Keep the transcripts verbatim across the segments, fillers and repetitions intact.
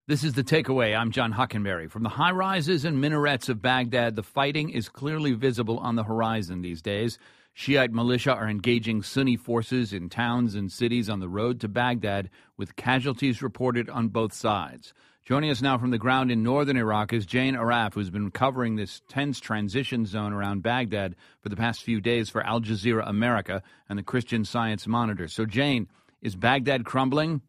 This is The Takeaway. I'm John Hockenberry. From the high-rises and minarets of Baghdad, the fighting is clearly visible on the horizon these days. Shiite militia are engaging Sunni forces in towns and cities on the road to Baghdad, with casualties reported on both sides. Joining us now from the ground in northern Iraq is Jane Arraf, who's been covering this tense transition zone around Baghdad for the past few days for Al Jazeera America and the Christian Science Monitor. So, Jane, is Baghdad crumbling?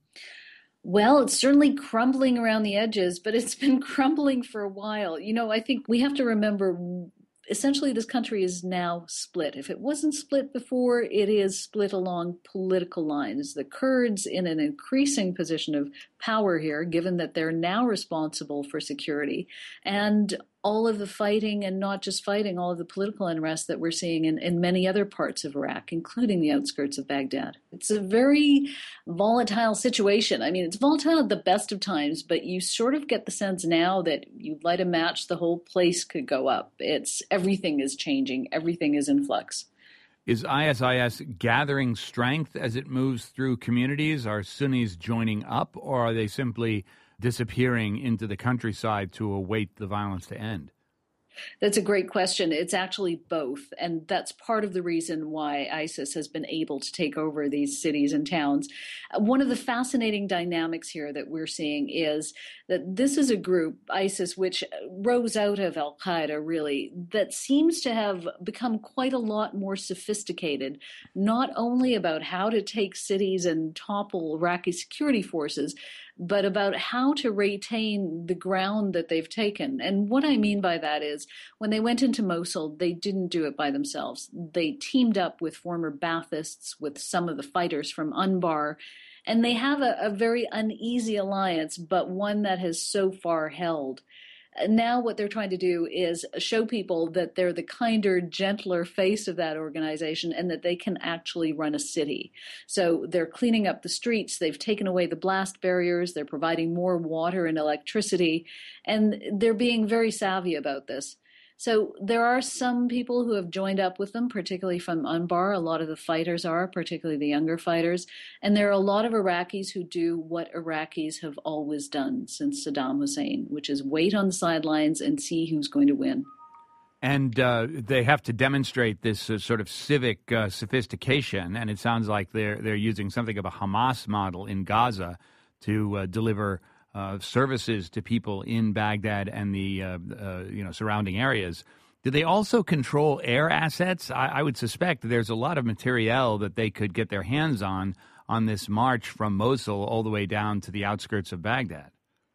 Well, it's certainly crumbling around the edges, but it's been crumbling for a while. You know, I think we have to remember, essentially, this country is now split. If it wasn't split before, it is split along political lines. The Kurds in an increasing position of power here, given that they're now responsible for security, and all of the fighting, and not just fighting, all of the political unrest that we're seeing in, in many other parts of Iraq, including the outskirts of Baghdad. It's a very volatile situation. I mean, it's volatile at the best of times, but you sort of get the sense now that you light a match, the whole place could go up. It's everything is changing. Everything is in flux. Is I S I S gathering strength as it moves through communities? Are Sunnis joining up, or are they simply disappearing into the countryside to await the violence to end? That's a great question. It's actually both. And that's part of the reason why ISIS has been able to take over these cities and towns. One of the fascinating dynamics here that we're seeing is that this is a group, ISIS, which rose out of al-Qaeda, really, that seems to have become quite a lot more sophisticated, not only about how to take cities and topple Iraqi security forces, but about how to retain the ground that they've taken. And what I mean by that is, when they went into Mosul, they didn't do it by themselves. They teamed up with former Baathists, with some of the fighters from Anbar, and they have a, a very uneasy alliance, but one that has so far held. Now what they're trying to do is show people that they're the kinder, gentler face of that organization and that they can actually run a city. So they're cleaning up the streets. They've taken away the blast barriers. They're providing more water and electricity. And they're being very savvy about this. So there are some people who have joined up with them, particularly from Anbar. A lot of the fighters are, particularly the younger fighters. And there are a lot of Iraqis who do what Iraqis have always done since Saddam Hussein, which is wait on the sidelines and see who's going to win. And uh, they have to demonstrate this uh, sort of civic uh, sophistication, and it sounds like they're they're using something of a Hamas model in Gaza to uh, deliver Uh, services to people in Baghdad and the uh, uh, you know surrounding areas. Do they also control air assets? I, I would suspect there's a lot of materiel that they could get their hands on on this march from Mosul all the way down to the outskirts of Baghdad.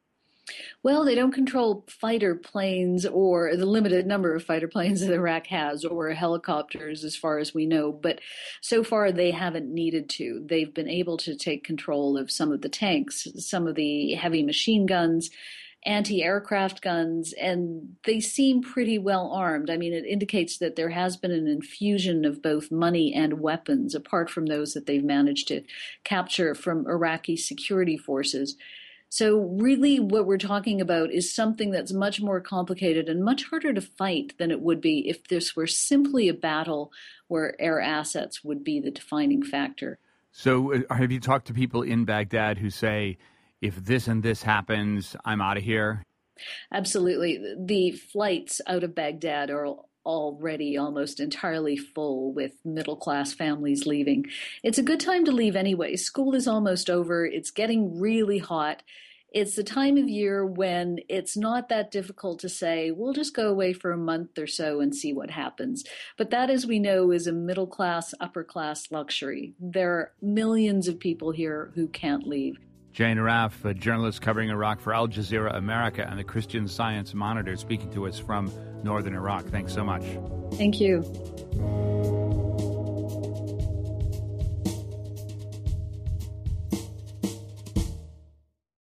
Well, they don't control fighter planes or the limited number of fighter planes that Iraq has, or helicopters as far as we know. But so far they haven't needed to. They've been able to take control of some of the tanks, some of the heavy machine guns, anti-aircraft guns, and they seem pretty well armed. I mean, it indicates that there has been an infusion of both money and weapons, apart from those that they've managed to capture from Iraqi security forces. So really what we're talking about is something that's much more complicated and much harder to fight than it would be if this were simply a battle where air assets would be the defining factor. So uh, have you talked to people in Baghdad who say, if this and this happens, I'm out of here? Absolutely. The flights out of Baghdad are already almost entirely full, with middle-class families leaving. It's a good time to leave anyway. School is almost over. It's getting really hot. It's the time of year when it's not that difficult to say, we'll just go away for a month or so and see what happens. But that, as we know, is a middle-class, upper-class luxury. There are millions of people here who can't leave. Jane Arraf, a journalist covering Iraq for Al Jazeera America and the Christian Science Monitor, speaking to us from northern Iraq. Thanks so much. Thank you.